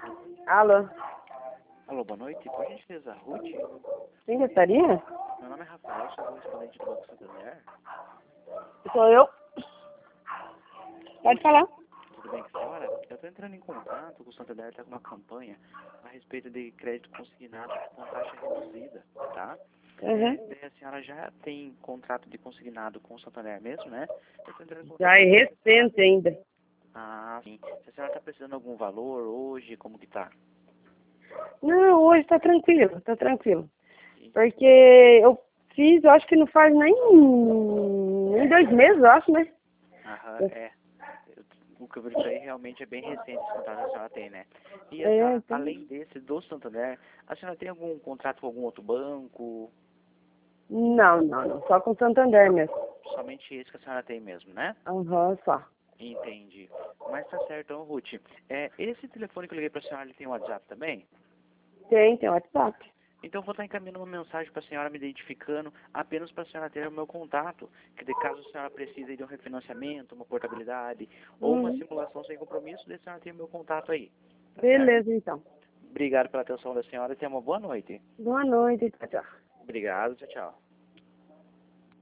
Alô? Alô, boa noite. Por gentileza, Ruth? Quem gostaria? Meu nome é Rafael, sou correspondente do Banco Santander. Sou eu. Pode falar. Tudo bem com a senhora? Eu estou entrando em contato com o Santander, está com uma campanha a respeito de crédito consignado com taxa reduzida, tá? Uhum. Daí a senhora já tem contrato de consignado com o Santander mesmo, né? Eu tô entrando em contato Já é recente ainda. Ah, sim. Se a senhora está precisando de algum valor hoje, como que tá? Não, hoje tá tranquilo, tá tranquilo. Sim. Porque eu fiz, eu acho que não faz nem 2 meses, eu acho, né? Aham, é. O que eu verifiquei realmente é bem recente esse contrato que a senhora tem, né? E a É, senhora, então... além desse do Santander, a senhora tem algum contrato com algum outro banco? Não. Só com Santander mesmo. Somente esse que a senhora tem mesmo, né? Aham, só. Entendi. Mas tá certo, então, Ruth. Esse telefone que eu liguei pra senhora, ele tem WhatsApp também? Tem WhatsApp. Então eu vou estar encaminhando uma mensagem para a senhora me identificando, apenas para a senhora ter o meu contato, que de caso a senhora precise de um refinanciamento, uma portabilidade ou uma simulação sem compromisso, daí a senhora tem o meu contato aí. Tá certo? Beleza, então. Obrigado pela atenção da senhora e tenha uma boa noite. Boa noite, tchau. Obrigado, tchau, tchau.